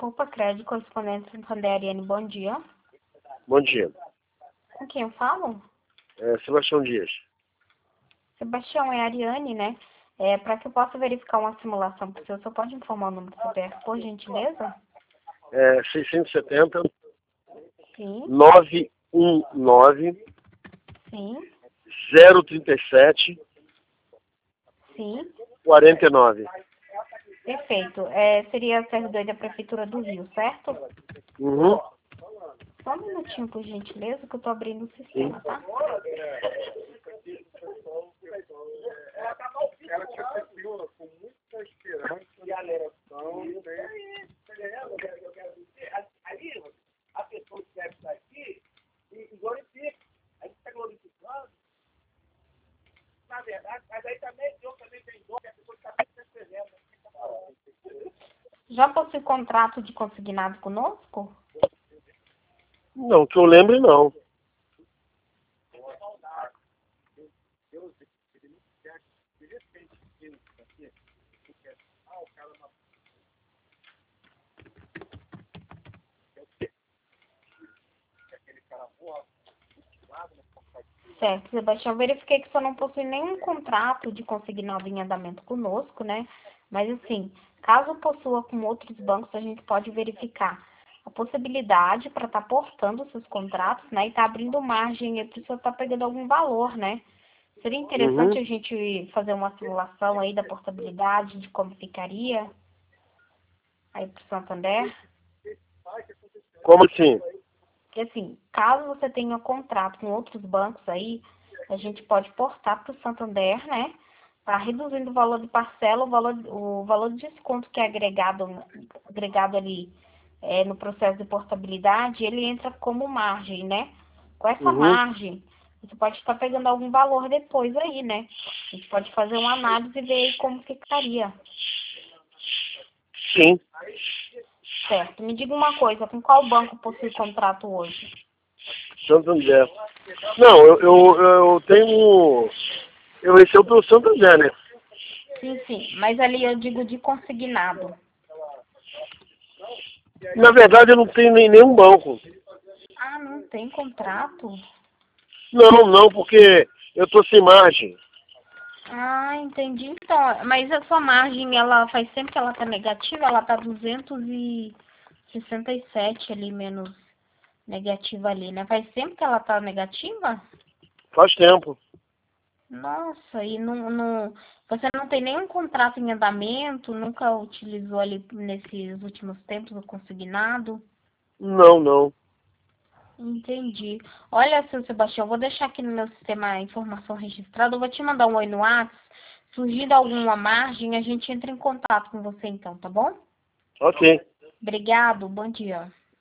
Poupa Crédito, correspondente Santander, Ariane, bom dia. Bom dia. Com quem eu falo? Sebastião Dias. Sebastião, é a Ariane, né? Para que eu possa verificar uma simulação para o senhor pode informar o número do CPF, por gentileza? 670 Sim, 919 sim, 037 sim. 49. Perfeito. Seria a servidor da Prefeitura do Rio, certo? Uhum. Só um minutinho, por gentileza, que eu estou abrindo o Sim. sistema, tá? Ela te assistiu com muita esperança e alertação. Ali, a pessoa que deve estar aqui e glorifica. A gente está glorificando. Na verdade, mas aí também Deus também tem dor que a pessoa está percebendo. Já possui contrato de consignado conosco? Não, que eu lembre, não. Certo, Sebastião, eu verifiquei que o senhor não possui nenhum contrato de consignado em andamento conosco, né? Mas assim, caso possua com outros bancos, a gente pode verificar a possibilidade para estar portando os seus contratos, né? E tá abrindo margem para o senhor estar pegando algum valor, né? Seria interessante Uhum. a gente fazer uma simulação aí da portabilidade, de como ficaria aí para o Santander. Como assim? Porque assim, caso você tenha contrato com outros bancos aí, a gente pode portar para o Santander, né? Tá reduzindo o valor de parcela, o valor de desconto que é agregado ali no processo de portabilidade, ele entra como margem, né? Com essa Uhum. margem, você pode estar pegando algum valor depois aí, né? A gente pode fazer uma análise e ver aí como ficaria. Sim. Certo. Me diga uma coisa, com qual banco possui contrato hoje? Santander. Não, eu tenho. Eu recebo pelo Santander, né? Sim, sim. Mas ali eu digo de consignado. Na verdade, eu não tenho nenhum banco. Ah, não tem contrato? Não, não, porque eu tô sem margem. Ah, entendi. Então, mas a sua margem, ela faz sempre que ela tá negativa, ela tá 267 ali, menos negativa ali, né? Faz sempre que ela tá negativa? Faz tempo. Nossa, e você não tem nenhum contrato em andamento, nunca utilizou ali nesses últimos tempos o consignado? Não, não. Entendi. Olha, seu Sebastião, eu vou deixar aqui no meu sistema a informação registrada. Eu vou te mandar um oi no WhatsApp. Surgindo alguma margem, a gente entra em contato com você então, tá bom? Ok. Obrigado, bom dia.